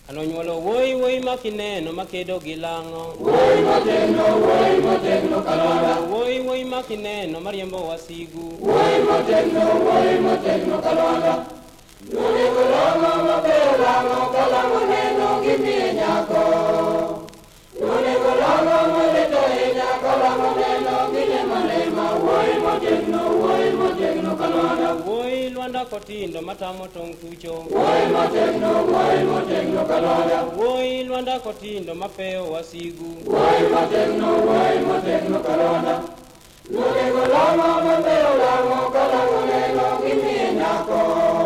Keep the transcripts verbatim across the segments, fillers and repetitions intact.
Anonyuolo woi woi makineno makedo gilango. Woi motegno, woi motegno kalonda. Woi woi makineno mariembo wasigu. Woi motegno, woi motegno kalonda. Nune golongo mapeo lango kalango neno gimie nyako. Nune golongo moleto enya kalango neno gine malema. Woi motegno, woi motegno kalonda. Woi luanda kotindo matamo tong tucho. Woi motegno, woi motegno kalonda. Woi luanda kotindo mapeo wasigu. Woi motegno, woi motegno kalonda. Nune golongo mapeo lango kalango neno gimie nyako.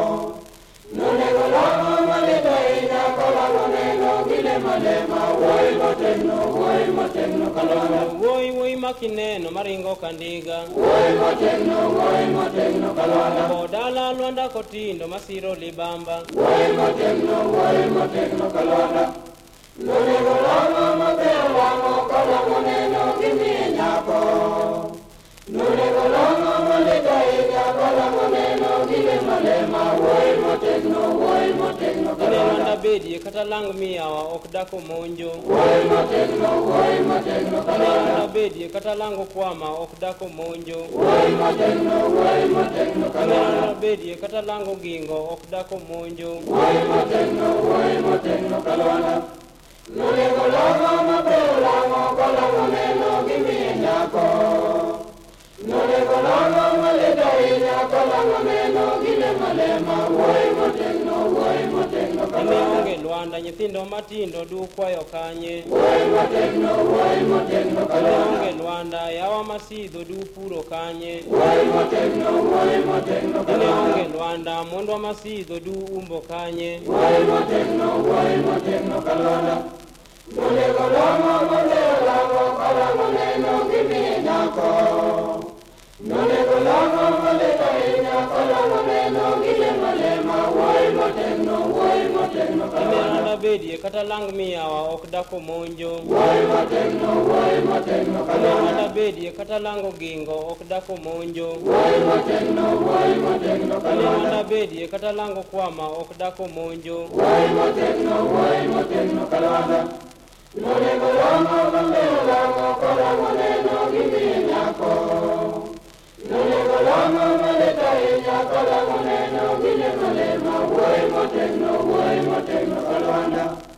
Nune golongo moleto enya kalango neno gine malema. Woi motegno, woi motegno kalonda. Woi woi makineno maringo kandiga. Woi motegno, woi motegno kalonda. Bodala luanda kotindo masiro libamba. Woi motegno, woi motegno kalonda. Nune golongo mapeo lango kalango neno gimie nyako. Nune golongo moleto enya kalango neno gine malema. Woi motegno, woi motegno Ine luanda kalonda. bedi kata lang miyawa okdako monjo. Woi motegno, woi motegno Ine kalonda. luanda bedi kata lango kwama okdako monjo. Woi motegno, woi motegno Ine kalonda. luanda bedi kata lango gingo okdako monjo. Woi motegno, woi motegno kalonda. Nune golongo mapeo lango kalango neno gimie nyako. Nune golongo moleto enya kalango neno gine malema. Woi motegno, woi motegno Ine kalonda. onge luanda nyithindo matindo du kwayo kanye. Woi motegno, woi motegno Ine kalonda. onge luanda yawa masidho du puro kanye. Woi motegno, woi motegno Ine kalonda. onge luanda mondwa masidho du umbo kanye. Woi motegno, woi motegno kalonda. Nune golongo mapeo lango kalango neno gimie nyako. Nune golongo moleto enya kalango neno gine malema. Woi motegno, woi motegno Ine kalonda. luanda bedi kata lang miyawa okdako monjo. Woi motegno, woi motegno Ine kalonda. luanda bedi kata lango gingo okdako monjo. Woi motegno, woi motegno Ine kalonda. luanda bedi kata lango kwama okdako monjo. Woi motegno, woi motegno kalonda. Nune golongo mapeo lango kalango neno gimie nyako. Nune golongo moleto enya kalango neno gine malema. Woi motegno, woi motegno kalonda.